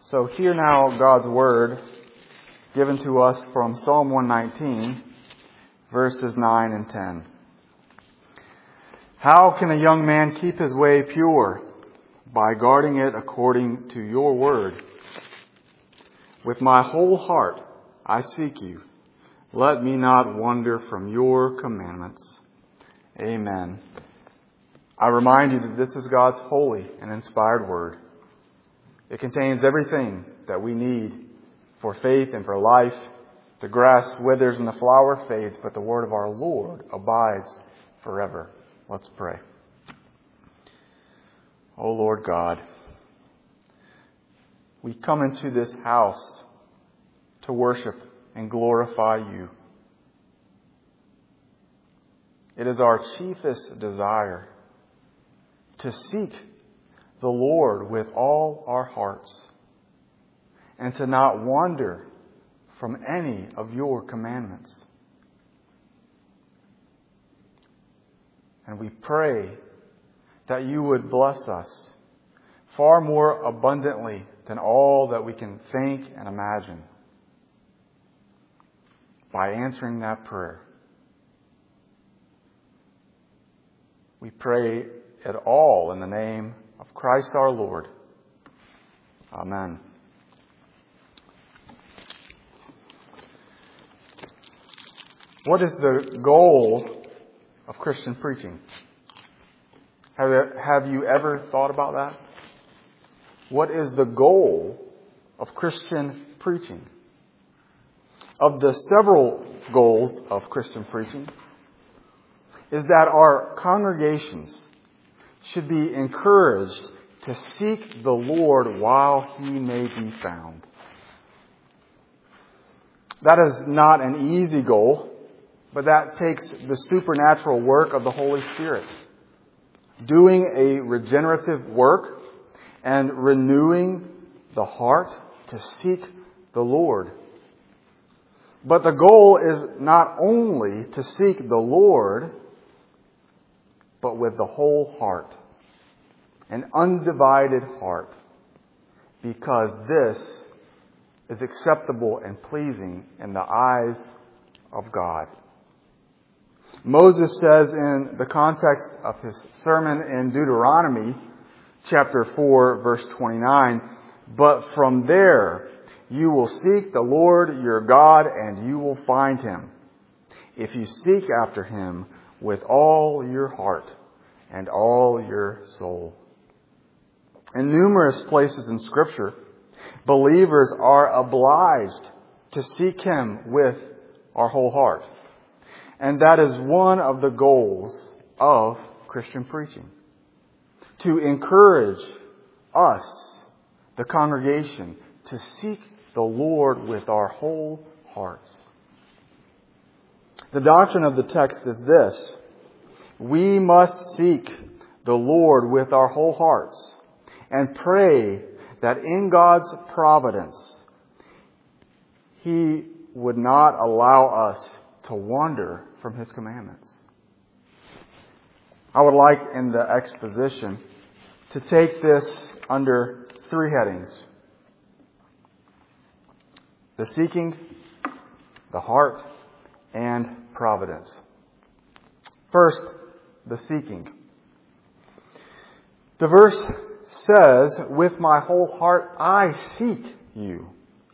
So hear now God's word given to us from Psalm 119, verses 9 and 10. How can a young man keep his way pure? By guarding it according to your word. With my whole heart I seek you. Let me not wander from your commandments. Amen. I remind you that this is God's holy and inspired word. It contains everything that we need for faith and for life. The grass withers and the flower fades, but the word of our Lord abides forever. Let's pray. O Lord God, we come into this house to worship and glorify you. It is our chiefest desire to seek the Lord with all our hearts and to not wander from any of your commandments. And we pray that you would bless us far more abundantly than all that we can think and imagine by answering that prayer. We pray it all in the name of Christ our Lord. Amen. What is the goal of Christian preaching? Have you ever thought about that? What is the goal of Christian preaching? Of the several goals of Christian preaching, is that our congregations should be encouraged to seek the Lord while He may be found. That is not an easy goal, but that takes the supernatural work of the Holy Spirit, doing a regenerative work and renewing the heart to seek the Lord. But the goal is not only to seek the Lord, but with the whole heart, an undivided heart, because this is acceptable and pleasing in the eyes of God. Moses says in the context of his sermon in Deuteronomy chapter 4, verse 29, "But from there you will seek the Lord your God, and you will find Him, if you seek after Him with all your heart and all your soul." In numerous places in Scripture, believers are obliged to seek Him with our whole heart. And that is one of the goals of Christian preaching. To encourage us, the congregation, to seek the Lord with our whole hearts. The doctrine of the text is this: we must seek the Lord with our whole hearts and pray that in God's providence He would not allow us to wander from His commandments. I would like in the exposition to take this under three headings: the seeking, the heart, and providence. First, the seeking. The verse says, "With my whole heart I seek you."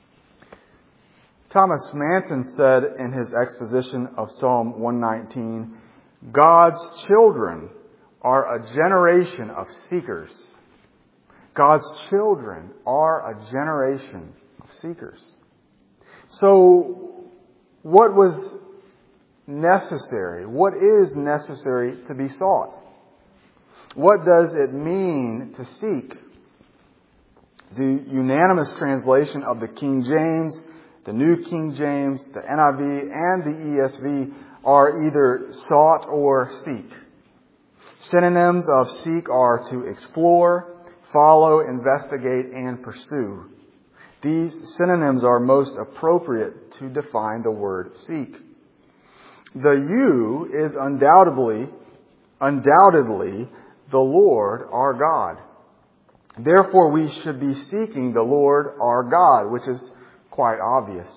Thomas Manton said in his exposition of Psalm 119, "God's children are a generation of seekers." God's children are a generation of seekers. So, what was necessary? What is necessary to be sought? What does it mean to seek? The unanimous translation of the King James, the New King James, the NIV, and the ESV are either sought or seek. Synonyms of seek are to explore, follow, investigate, and pursue. These synonyms are most appropriate to define the word seek. The you is undoubtedly the Lord our God. Therefore, we should be seeking the Lord our God, which is quite obvious.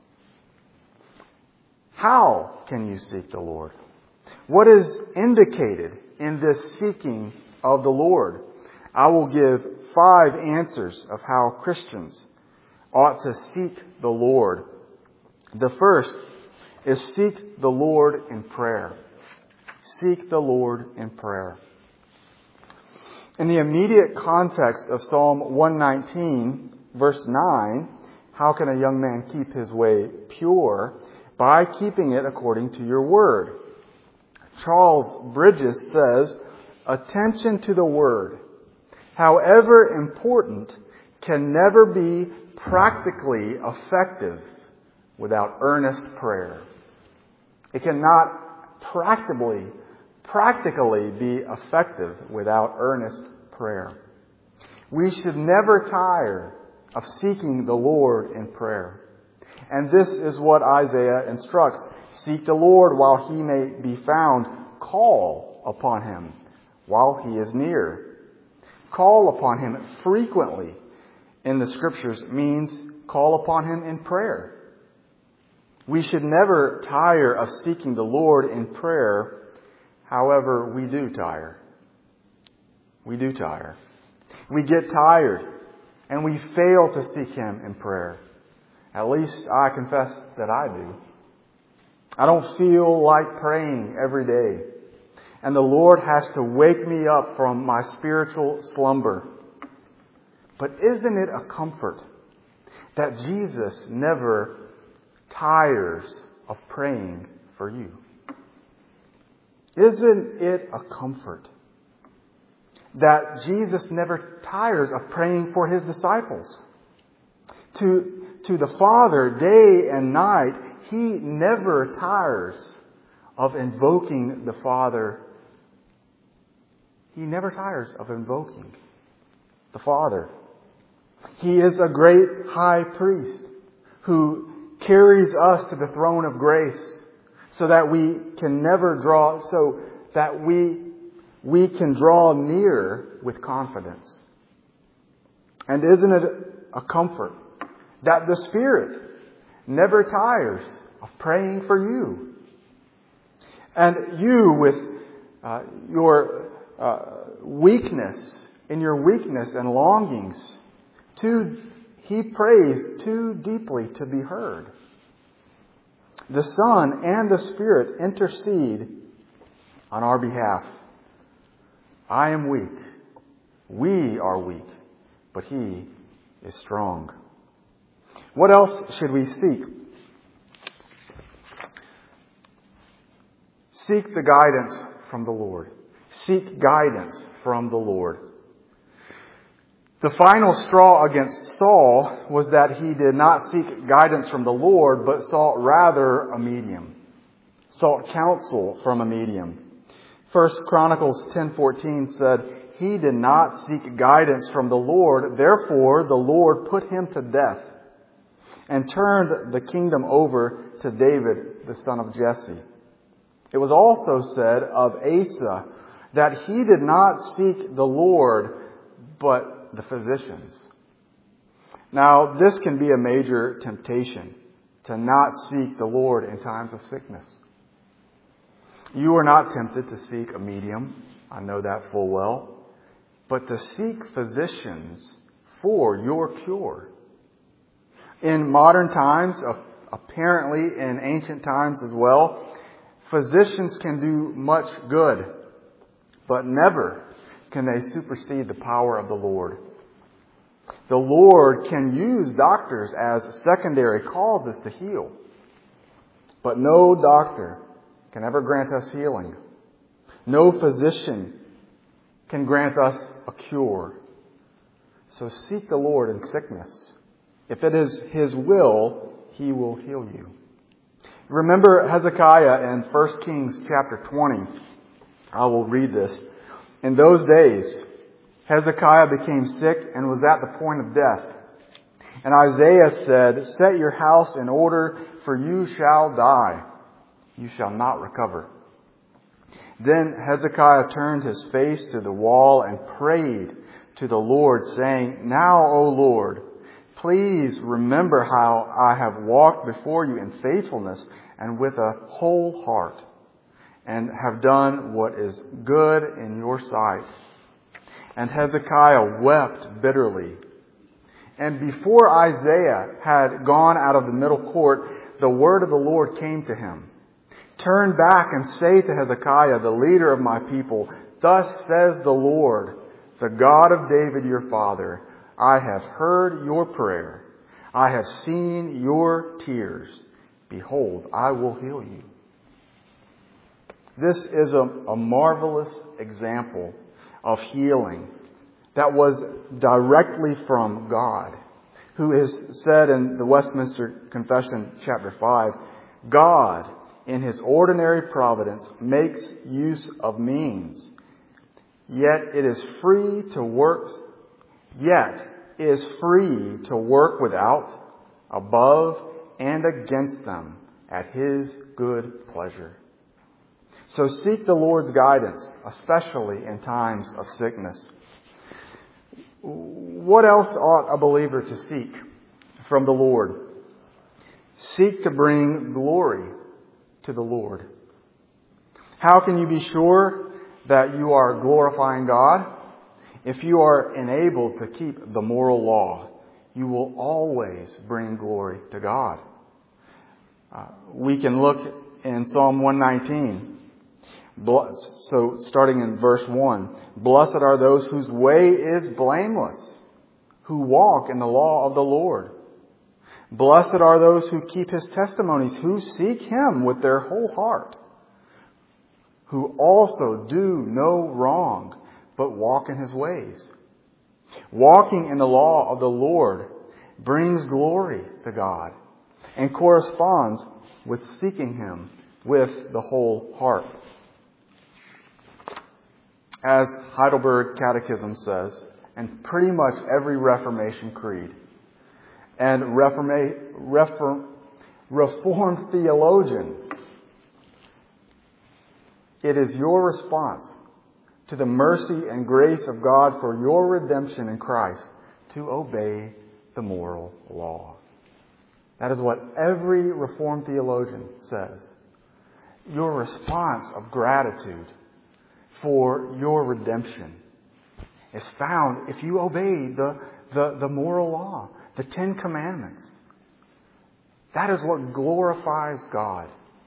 How can you seek the Lord? What is indicated in this seeking of the Lord? I will give 5 answers of how Christians ought to seek the Lord. The first is seek the Lord in prayer. Seek the Lord in prayer. In the immediate context of Psalm 119, verse 9, how can a young man keep his way pure? By keeping it according to your word. Charles Bridges says, attention to the word, however important, can never be practically effective without earnest prayer. It cannot practically be effective without earnest prayer. We should never tire of seeking the Lord in prayer. And this is what Isaiah instructs. Seek the Lord while he may be found. Call upon him while he is near. Call upon him frequently in the Scriptures means call upon him in prayer. We should never tire of seeking the Lord in prayer. However, we do tire. We do tire. We get tired and we fail to seek him in prayer. At least I confess that I do. I don't feel like praying every day. And the Lord has to wake me up from my spiritual slumber. But isn't it a comfort that Jesus never tires of praying for you? Isn't it a comfort that Jesus never tires of praying for his disciples? To the Father, day and night, he never tires of invoking the Father. He never tires of invoking the Father. He is a great high priest who carries us to the throne of grace so that we can draw near with confidence. And isn't it a comfort that the Spirit never tires of praying for you? And you, with your weakness, in your weakness and longings, he prays too deeply to be heard. The Son and the Spirit intercede on our behalf. I am weak. We are weak. But he is strong. What else should we seek? Seek the guidance from the Lord. Seek guidance from the Lord. The final straw against Saul was that he did not seek guidance from the Lord, but sought rather a medium. Sought counsel from a medium. 1 Chronicles 10:14 said, he did not seek guidance from the Lord, therefore the Lord put him to death and turned the kingdom over to David, the son of Jesse. It was also said of Asa that he did not seek the Lord, but the physicians. Now, this can be a major temptation, to not seek the Lord in times of sickness. You are not tempted to seek a medium. I know that full well. But to seek physicians for your cure. In modern times, apparently in ancient times as well, physicians can do much good, but never can they supersede the power of the Lord. The Lord can use doctors as secondary causes to heal, but no doctor can ever grant us healing. No physician can grant us a cure. So seek the Lord in sickness. If it is his will, he will heal you. Remember Hezekiah in 1 Kings chapter 20. I will read this. In those days, Hezekiah became sick and was at the point of death. And Isaiah said, set your house in order, for you shall die. You shall not recover. Then Hezekiah turned his face to the wall and prayed to the Lord, saying, Now, O Lord, please remember how I have walked before you in faithfulness and with a whole heart, and have done what is good in your sight. And Hezekiah wept bitterly. And before Isaiah had gone out of the middle court, the word of the Lord came to him. Turn back and say to Hezekiah, the leader of my people, Thus says the Lord, the God of David your father, I have heard your prayer. I have seen your tears. Behold, I will heal you. This is a marvelous example of healing that was directly from God, who is said in the Westminster Confession, chapter 5, God, in His ordinary providence, makes use of means, yet is free to work without, above, and against them at His good pleasure. So seek the Lord's guidance, especially in times of sickness. What else ought a believer to seek from the Lord? Seek to bring glory to the Lord. How can you be sure that you are glorifying God? If you are enabled to keep the moral law, you will always bring glory to God. We can look in Psalm 119. So starting in verse 1, Blessed are those whose way is blameless, who walk in the law of the Lord. Blessed are those who keep His testimonies, who seek Him with their whole heart, who also do no wrong, but walk in His ways. Walking in the law of the Lord brings glory to God and corresponds with seeking Him with the whole heart. As Heidelberg Catechism says, and pretty much every Reformation creed, and Reformed theologian, it is your response to the mercy and grace of God for your redemption in Christ to obey the moral law. That is what every Reformed theologian says. Your response of gratitude for your redemption is found if you obey the moral law, the Ten Commandments. That is what glorifies God.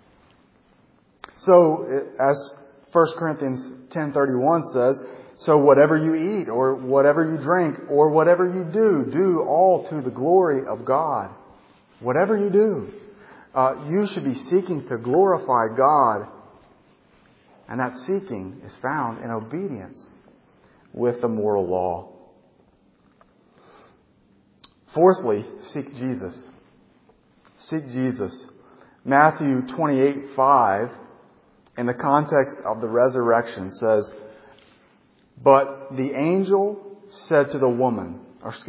So, as 1 Corinthians 10:31 says, so whatever you eat or whatever you drink or whatever you do all to the glory of God. Whatever you do, you should be seeking to glorify God. And that seeking is found in obedience with the moral law. Fourthly, seek Jesus. Seek Jesus. Matthew 28:5, in the context of the resurrection, says, But the angel said to the women,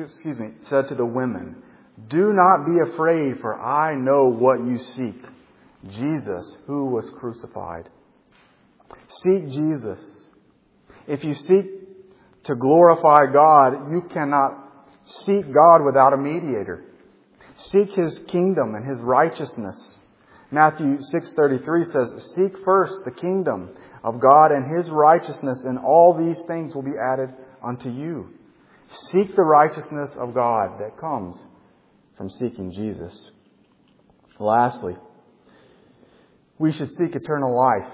Do not be afraid, for I know what you seek, Jesus, who was crucified. Seek Jesus. If you seek to glorify God, you cannot seek God without a mediator. Seek His kingdom and His righteousness. Matthew 6:33 says, Seek first the kingdom of God and His righteousness, and all these things will be added unto you. Seek the righteousness of God that comes from seeking Jesus. Lastly, we should seek eternal life.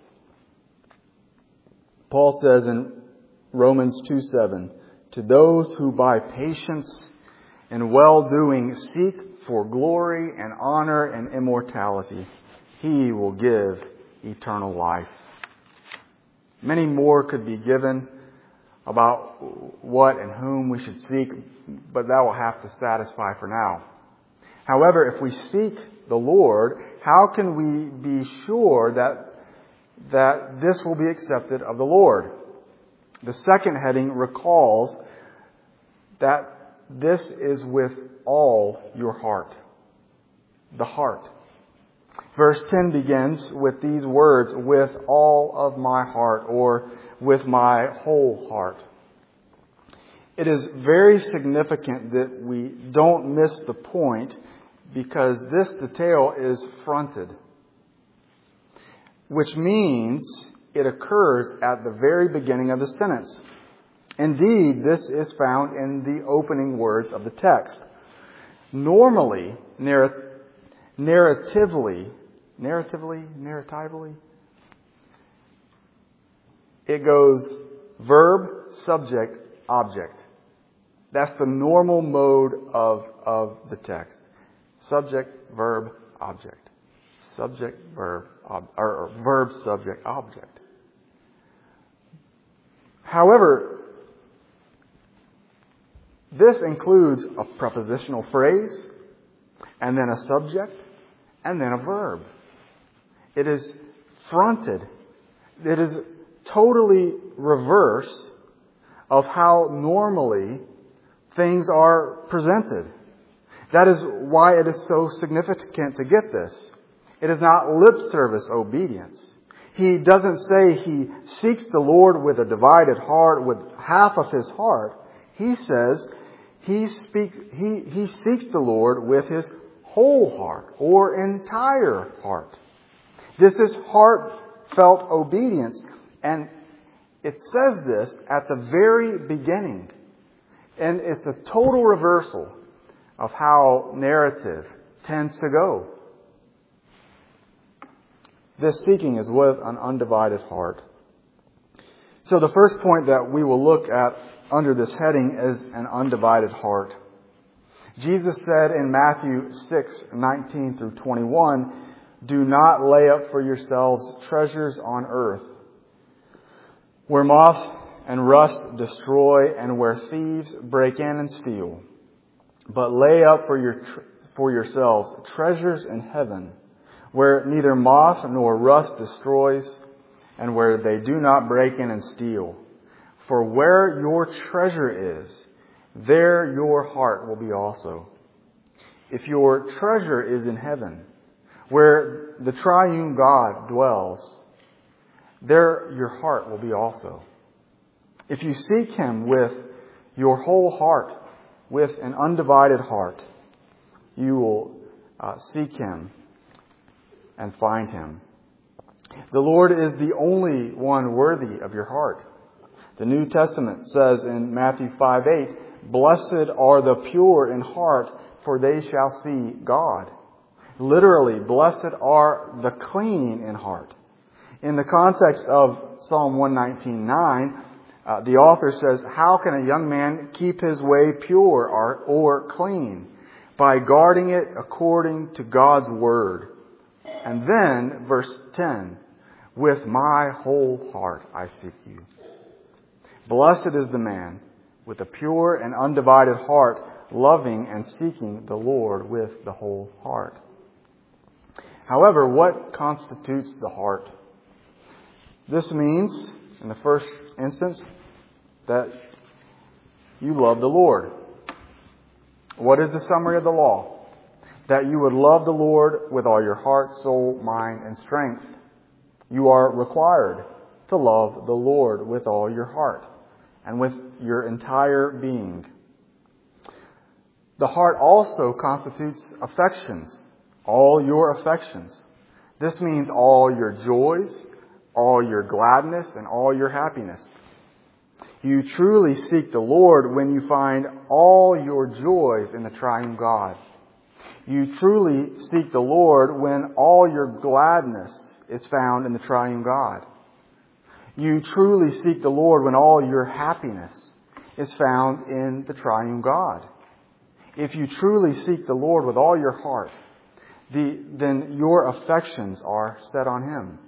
Paul says in Romans 2:7, To those who by patience and well-doing seek for glory and honor and immortality, He will give eternal life. Many more could be given about what and whom we should seek, but that will have to satisfy for now. However, if we seek the Lord, how can we be sure that this will be accepted of the Lord? The second heading recalls that this is with all your heart. The heart. Verse 10 begins with these words, with all of my heart, or with my whole heart. It is very significant that we don't miss the point because this detail is fronted, which means it occurs at the very beginning of the sentence. Indeed, this is found in the opening words of the text. Normally, narratively, it goes verb, subject, object. That's the normal mode of the text. Subject, verb, object. Subject, verb, or verb, subject, object. However, this includes a prepositional phrase, and then a subject, and then a verb. It is fronted. It is totally reverse of how normally things are presented. That is why it is so significant to get this. It is not lip service obedience. He doesn't say he seeks the Lord with a divided heart, with half of his heart. He says he seeks the Lord with his whole heart or entire heart. This is heartfelt obedience, and it says this at the very beginning. And it's a total reversal of how narrative tends to go. This seeking is with an undivided heart. So the first point that we will look at under this heading is an undivided heart. Jesus said in Matthew 6:19 through 21, "Do not lay up for yourselves treasures on earth, where moth and rust destroy and where thieves break in and steal. But lay up for yourselves treasures in heaven, where neither moth nor rust destroys and where they do not break in and steal. For where your treasure is, there your heart will be also. If your treasure is in heaven, where the triune God dwells, there your heart will be also. If you seek Him with your whole heart, with an undivided heart, you will seek Him and find Him. The Lord is the only one worthy of your heart. The New Testament says in Matthew 5:8, "Blessed are the pure in heart, for they shall see God." Literally, blessed are the clean in heart. In the context of Psalm 119:9, the author says, "How can a young man keep his way pure or clean? By guarding it according to God's word." And then, verse 10, "With my whole heart I seek you." Blessed is the man with a pure and undivided heart, loving and seeking the Lord with the whole heart. However, what constitutes the heart? This means, in the first instance, that you love the Lord. What is the summary of the law? That you would love the Lord with all your heart, soul, mind, and strength. You are required to love the Lord with all your heart and with your entire being. The heart also constitutes affections, all your affections. This means all your joys, all your gladness, and all your happiness. You truly seek the Lord when you find all your joys in the triune God. You truly seek the Lord when all your gladness is found in the triune God. You truly seek the Lord when all your happiness is found in the triune God. If you truly seek the Lord with all your heart, then your affections are set on Him.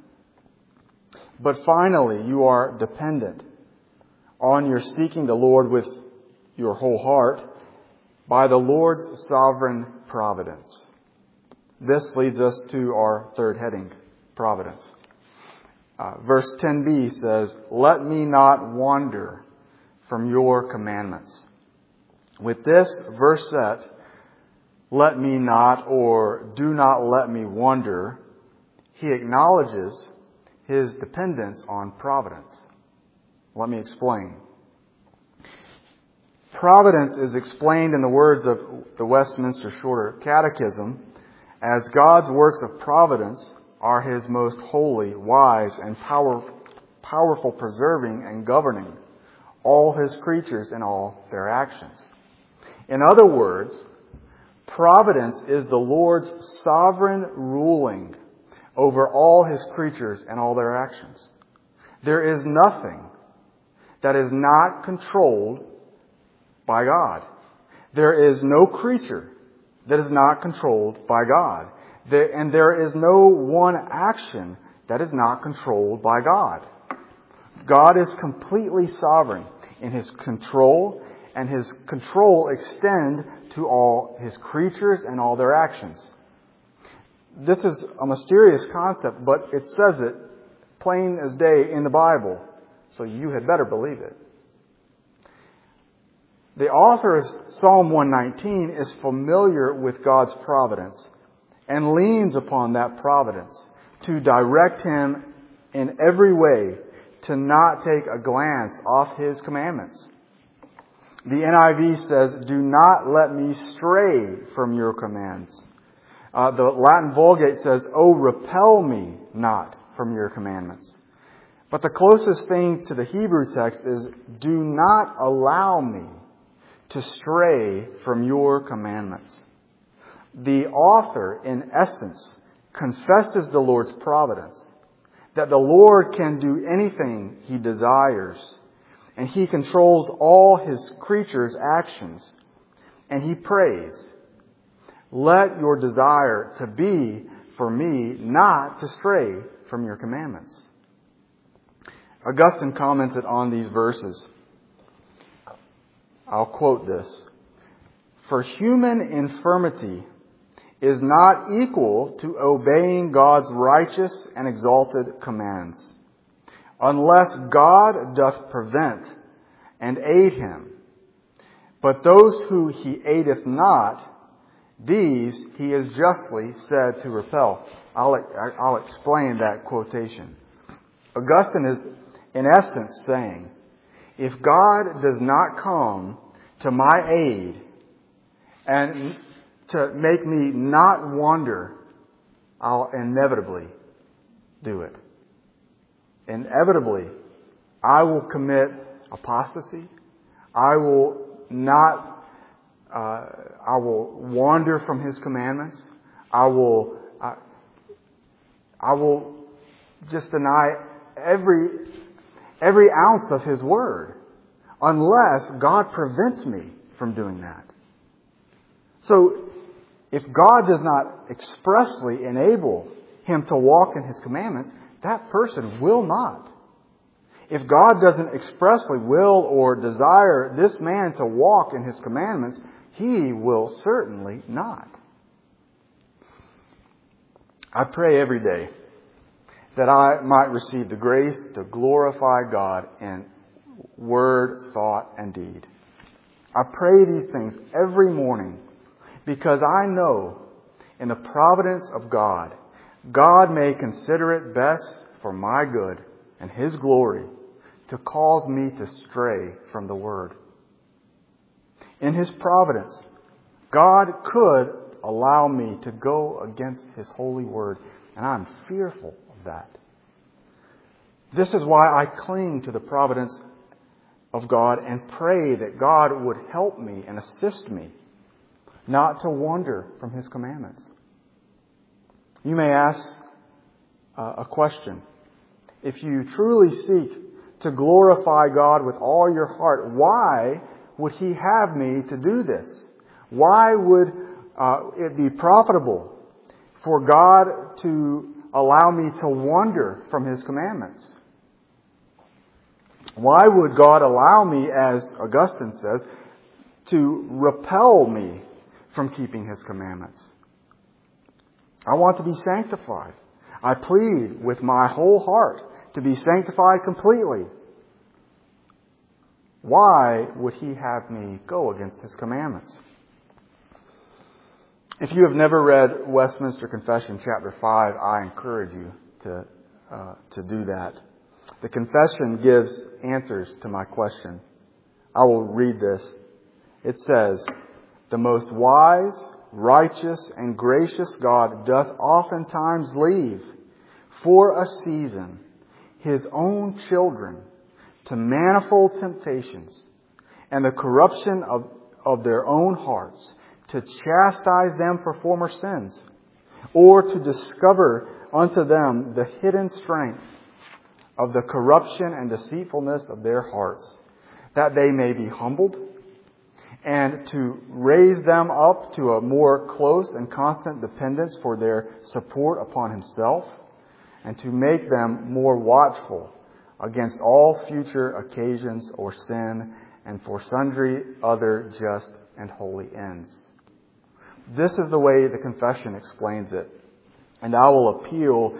But finally, you are dependent on your seeking the Lord with your whole heart by the Lord's sovereign providence. This leads us to our third heading, providence. Verse 10b says, "Let me not wander from your commandments." With this verse set, "let me not" or "do not let me wander," he acknowledges his dependence on providence. Let me explain. Providence is explained in the words of the Westminster Shorter Catechism as God's works of providence are His most holy, wise, and powerful preserving and governing all His creatures and all their actions. In other words, providence is the Lord's sovereign ruling over all His creatures and all their actions. There is nothing that is not controlled by God. There is no creature that is not controlled by God. And there is no one action that is not controlled by God. God is completely sovereign in His control, and His control extends to all His creatures and all their actions. This is a mysterious concept, but it says it plain as day in the Bible, so you had better believe it. The author of Psalm 119 is familiar with God's providence and leans upon that providence to direct him in every way to not take a glance off His commandments. The NIV says, "Do not let me stray from your commands." The Latin Vulgate says, "Oh, repel me not from your commandments." But the closest thing to the Hebrew text is, "Do not allow me to stray from your commandments." The author, in essence, confesses the Lord's providence, that the Lord can do anything He desires, and He controls all His creatures' actions. And he prays, "Let your desire to be for me not to stray from your commandments." Augustine commented on these verses. I'll quote this. "For human infirmity is not equal to obeying God's righteous and exalted commands, unless God doth prevent and aid him. But those who He aideth not, these He is justly said to repel." I'll explain that quotation. Augustine is, in essence, saying, if God does not come to my aid and to make me not wander, I'll inevitably do it. Inevitably, I will commit apostasy. I will wander from His commandments. I will just deny every ounce of His word, unless God prevents me from doing that. So, if God does not expressly enable him to walk in His commandments, that person will not. If God doesn't expressly will or desire this man to walk in His commandments, he will certainly not. I pray every day that I might receive the grace to glorify God in word, thought, and deed. I pray these things every morning because I know in the providence of God, God may consider it best for my good and His glory to cause me to stray from the Word. In His providence, God could allow me to go against His holy Word, and I'm fearful of that. This is why I cling to the providence of God and pray that God would help me and assist me not to wander from His commandments. You may ask a question. If you truly seek to glorify God with all your heart, why would He have me to do this? Why would it be profitable for God to allow me to wander from His commandments? Why would God allow me, as Augustine says, to repel me from keeping His commandments? I want to be sanctified. I plead with my whole heart to be sanctified completely. Why would He have me go against His commandments? If you have never read Westminster Confession, chapter 5, I encourage you to do that. The confession gives answers to my question. I will read this. It says, "The most wise, righteous, and gracious God doth oftentimes leave for a season His own children to manifold temptations and the corruption of their own hearts, to chastise them for former sins, or to discover unto them the hidden strength of the corruption and deceitfulness of their hearts, that they may be humbled, and to raise them up to a more close and constant dependence for their support upon Himself, and to make them more watchful against all future occasions or sin, and for sundry other just and holy ends." This is the way the confession explains it. And I will appeal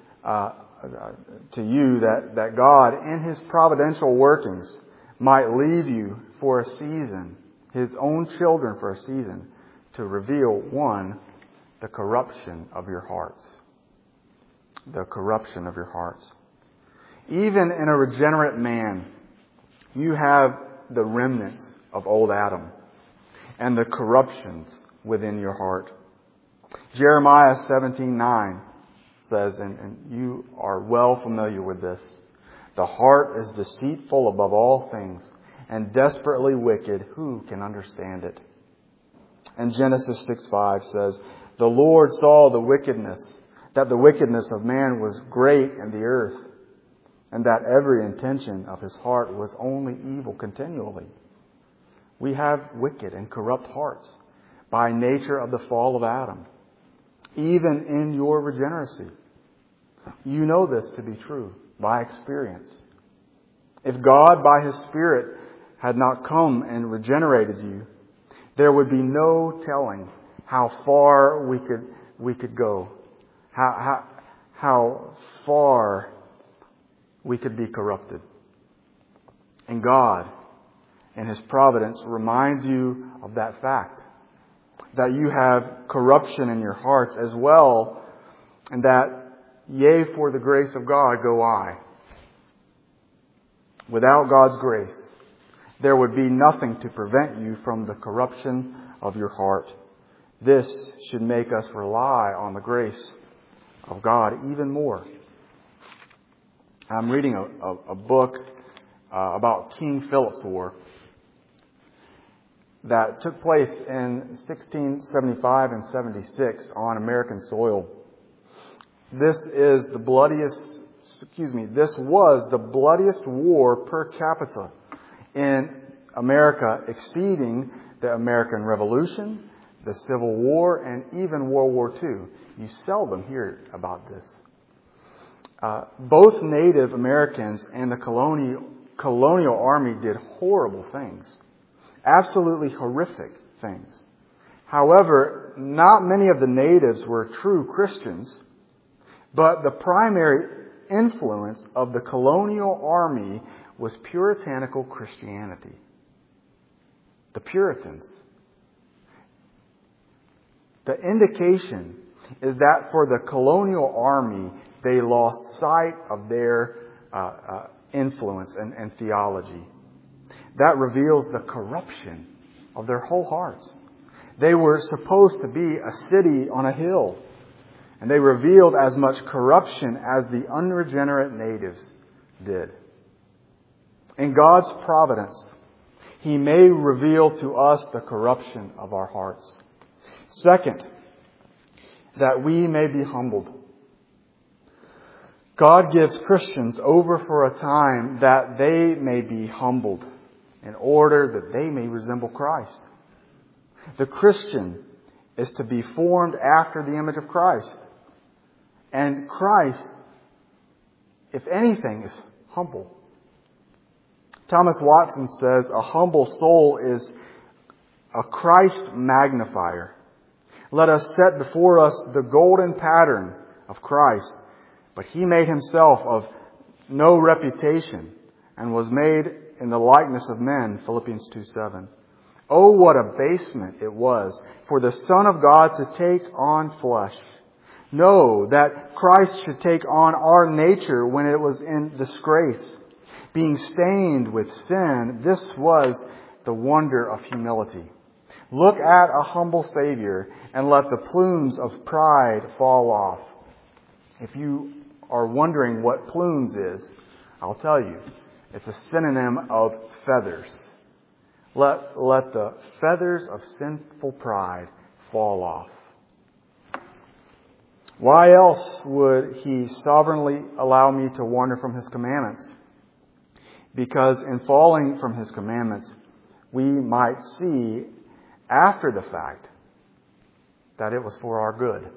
to you that God, in His providential workings, might leave you for a season, His own children for a season, to reveal, one, the corruption of your hearts. The corruption of your hearts. Even in a regenerate man, you have the remnants of old Adam and the corruptions within your heart. Jeremiah 17:9 says, and you are well familiar with this, "The heart is deceitful above all things and desperately wicked. Who can understand it?" And Genesis 6:5 says, "The Lord saw that the wickedness of man was great in the earth, and that every intention of his heart was only evil continually." We have wicked and corrupt hearts by nature of the fall of Adam. Even in your regeneracy, you know this to be true by experience. If God, by His Spirit, had not come and regenerated you, there would be no telling how far we could go, how far we could be corrupted. And God, in His providence, reminds you of that fact, that you have corruption in your hearts as well, and that, yea, for the grace of God go I. Without God's grace, there would be nothing to prevent you from the corruption of your heart. This should make us rely on the grace of God even more. I'm reading a book about King Philip's War that took place in 1675 and 76 on American soil. This was the bloodiest war per capita in America, exceeding the American Revolution, the Civil War, and even World War II. You seldom hear about this. Both Native Americans and the colonial army did horrible things. Absolutely horrific things. However, not many of the natives were true Christians, but the primary influence of the colonial army was puritanical Christianity. The Puritans. The indication is that for the colonial army, they lost sight of their influence and theology. That reveals the corruption of their whole hearts. They were supposed to be a city on a hill, and they revealed as much corruption as the unregenerate natives did. In God's providence, He may reveal to us the corruption of our hearts. Second, that we may be humbled. God gives Christians over for a time that they may be humbled in order that they may resemble Christ. The Christian is to be formed after the image of Christ. And Christ, if anything, is humble. Thomas Watson says a humble soul is a Christ magnifier. Let us set before us the golden pattern of Christ. But He made Himself of no reputation and was made in the likeness of men, Philippians 2:7. Oh, what abasement it was for the Son of God to take on flesh. No, that Christ should take on our nature when it was in disgrace. Being stained with sin, this was the wonder of humility. Look at a humble Savior and let the plumes of pride fall off. If you are wondering what plumes is, I'll tell you. It's a synonym of feathers. Let the feathers of sinful pride fall off. Why else would He sovereignly allow me to wander from His commandments? Because in falling from His commandments, we might see after the fact that it was for our good.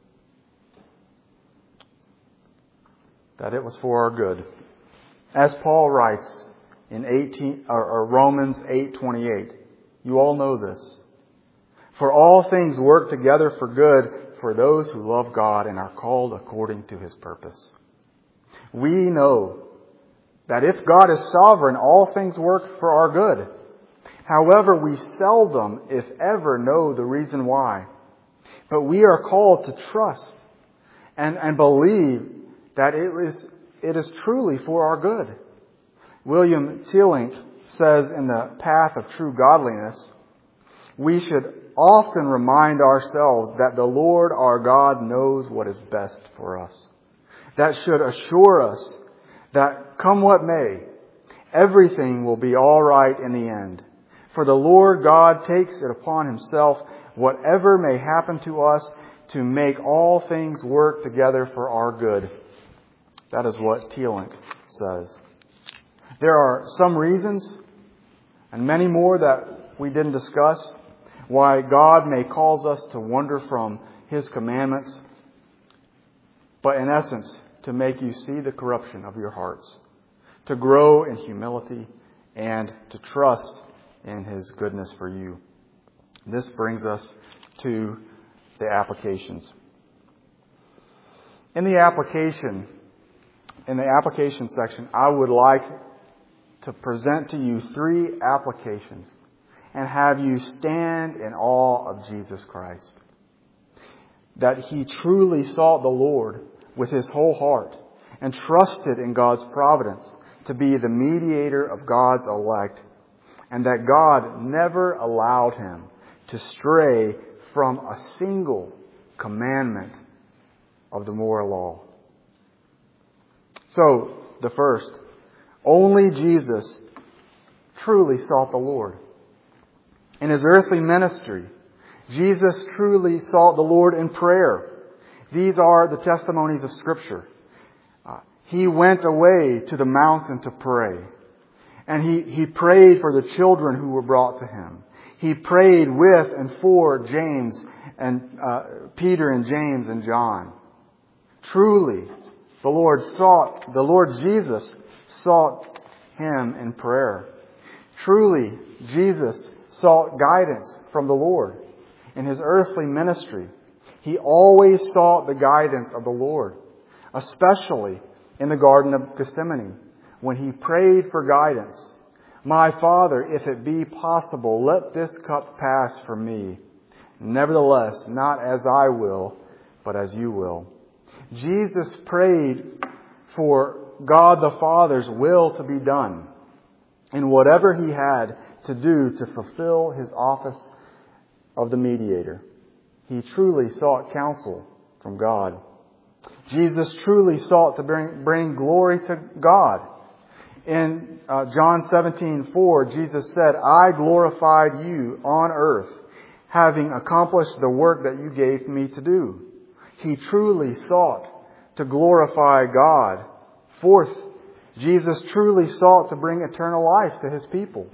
That it was for our good. As Paul writes in Romans 8:28, you all know this. For all things work together for good for those who love God and are called according to His purpose. We know that if God is sovereign, all things work for our good. However, we seldom, if ever, know the reason why. But we are called to trust and believe that it is truly for our good. William Teelink says in The Path of True Godliness, we should often remind ourselves that the Lord our God knows what is best for us. That should assure us that come what may, everything will be all right in the end. For the Lord God takes it upon Himself, whatever may happen to us, to make all things work together for our good. That is what Teelink says. There are some reasons, and many more that we didn't discuss, why God may cause us to wander from His commandments, but in essence, to make you see the corruption of your hearts, to grow in humility, and to trust in His goodness for you. This brings us to the applications. In the application section, I would like to present to you 3 applications and have you stand in awe of Jesus Christ. That He truly sought the Lord with His whole heart and trusted in God's providence to be the mediator of God's elect, and that God never allowed him to stray from a single commandment of the moral law. So, the first, only Jesus truly sought the Lord. In His earthly ministry, Jesus truly sought the Lord in prayer. These are the testimonies of Scripture. He went away to the mountain to pray. And he prayed for the children who were brought to Him. He prayed with and for James and Peter and James and John. Truly, the Lord Jesus sought Him in prayer. Truly, Jesus sought guidance from the Lord. In His earthly ministry, He always sought the guidance of the Lord, especially in the Garden of Gethsemane, when He prayed for guidance. My Father, if it be possible, let this cup pass from me. Nevertheless, not as I will, but as you will. Jesus prayed for God the Father's will to be done in whatever He had to do to fulfill His office of the mediator. He truly sought counsel from God. Jesus truly sought to bring glory to God. In John 17:4, Jesus said, I glorified you on earth, having accomplished the work that you gave me to do. He truly sought to glorify God. Fourth, Jesus truly sought to bring eternal life to His people.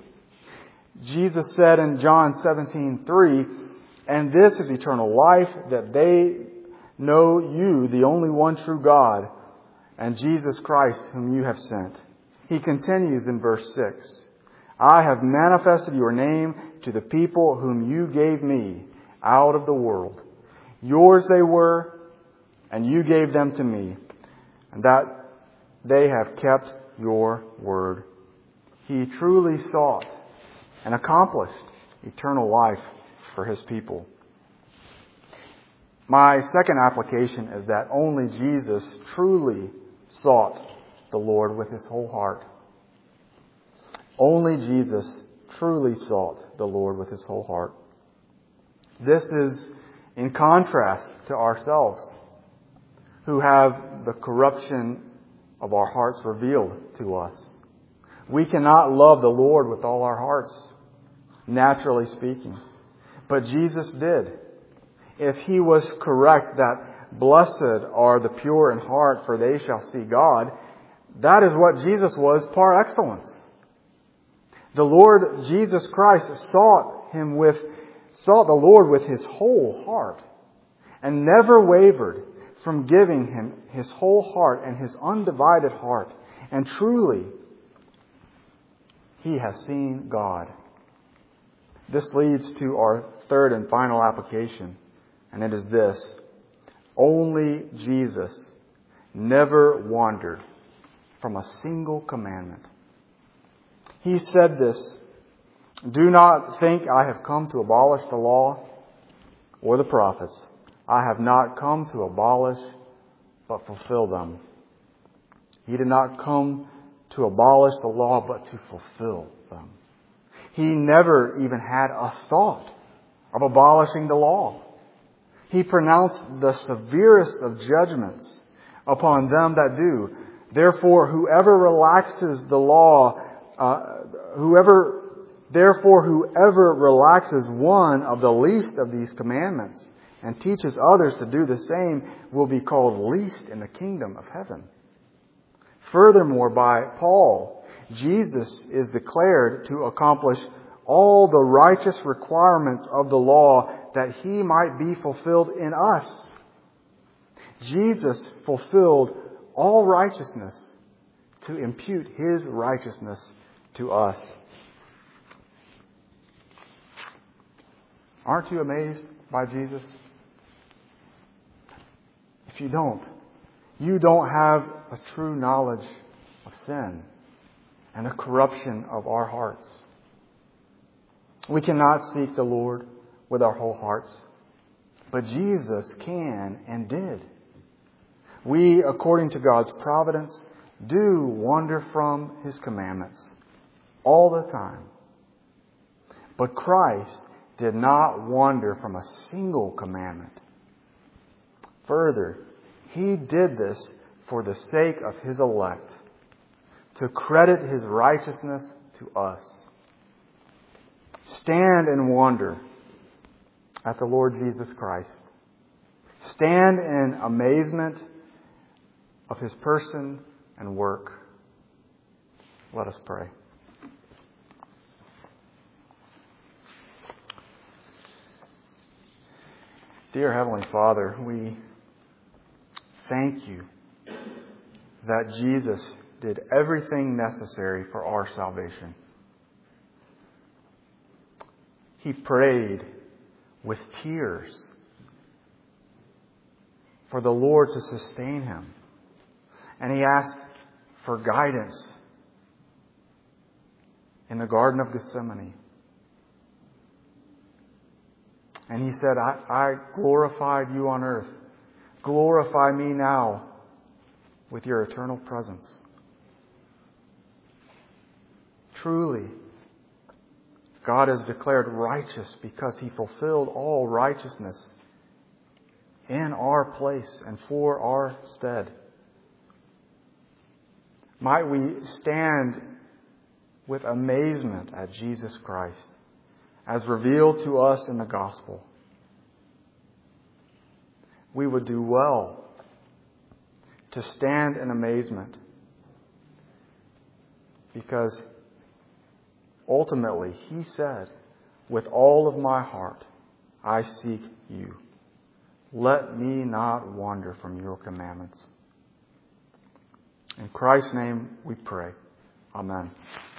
Jesus said in John 17:3, and this is eternal life, that they know you, the only one true God, and Jesus Christ, whom you have sent. He continues in verse 6, I have manifested your name to the people whom you gave me out of the world. Yours they were, and you gave them to me, and that they have kept your word. He truly sought and accomplished eternal life for His people. My second application is that only Jesus truly sought the Lord with His whole heart. Only Jesus truly sought the Lord with his whole heart. This is in contrast to ourselves, who have the corruption of our hearts revealed to us. We cannot love the Lord with all our hearts, naturally speaking. But Jesus did. If he was correct that blessed are the pure in heart, for they shall see God, that is what Jesus was par excellence. The Lord Jesus Christ sought the Lord with his whole heart and never wavered from giving him his whole heart and his undivided heart. And truly, he has seen God. This leads to our third and final application, and it is this: only Jesus never wandered from a single commandment. He said this, "Do not think I have come to abolish the law or the prophets. I have not come to abolish, but fulfill them." He did not come to abolish the law, but to fulfill them. He never even had a thought of abolishing the law. He pronounced the severest of judgments upon them that do. Therefore, whoever relaxes the law, whoever relaxes one of the least of these commandments and teaches others to do the same will be called least in the kingdom of heaven. Furthermore, by Paul, Jesus is declared to accomplish all the righteous requirements of the law that he might be fulfilled in us. Jesus fulfilled all righteousness to impute his righteousness to us. Aren't you amazed by Jesus? If you don't have a true knowledge of sin and the corruption of our hearts. We cannot seek the Lord with our whole hearts, but Jesus can and did. We, according to God's providence, do wander from his commandments all the time. But Christ did not wander from a single commandment. Further, he did this for the sake of his elect, to credit his righteousness to us. Stand and wonder at the Lord Jesus Christ. Stand in amazement of his person and work. Let us pray. Dear Heavenly Father, we thank you that Jesus did everything necessary for our salvation. He prayed with tears for the Lord to sustain him. And he asked for guidance in the Garden of Gethsemane. And he said, I glorified you on earth. Glorify me now with your eternal presence. Truly, God is declared righteous because he fulfilled all righteousness in our place and for our stead. Might we stand with amazement at Jesus Christ as revealed to us in the gospel. We would do well to stand in amazement, because ultimately he said, "With all of my heart I seek you. Let me not wander from your commandments." In Christ's name we pray. Amen.